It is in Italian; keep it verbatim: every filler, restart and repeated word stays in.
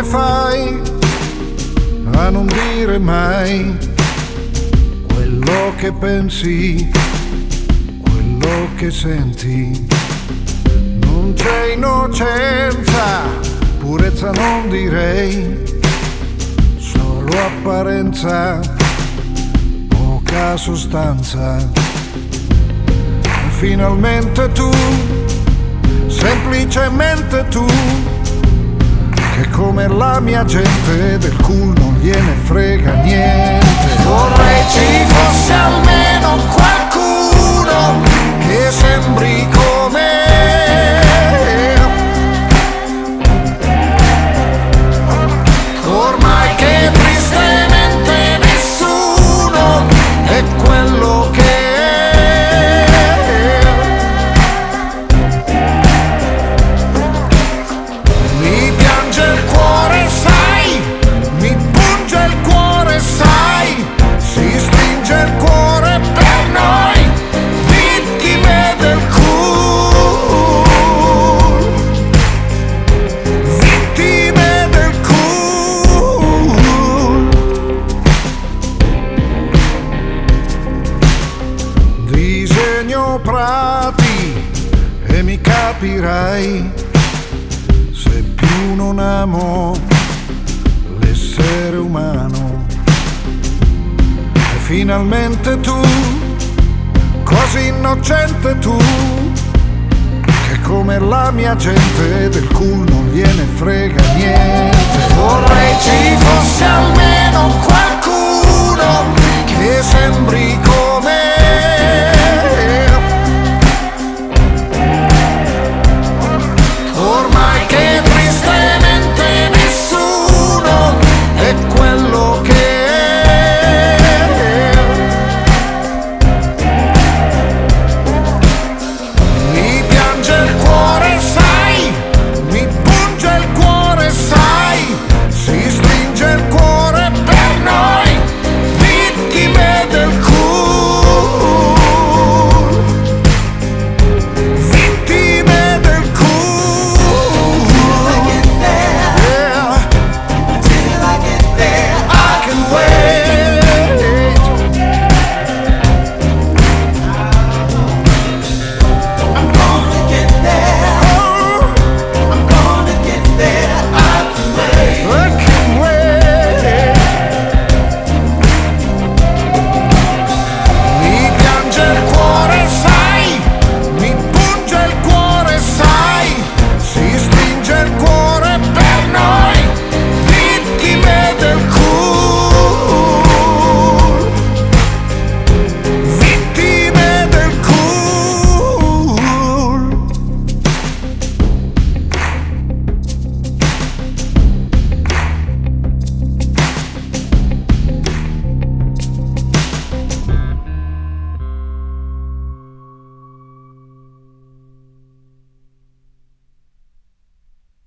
fai a non dire mai quello che pensi, quello che senti. Non c'è innocenza, purezza non direi, solo apparenza, poca sostanza. Finalmente tu, semplicemente tu, che come la mia gente del cool non gliene frega niente. Vorrei ci fosse almeno qualcuno che sembri come ormai che tristemente nessuno è quello che prati e mi capirai se più non amo l'essere umano. E finalmente tu, così innocente tu, che come la mia gente del cool non gliene frega niente. Vorrei ci fosse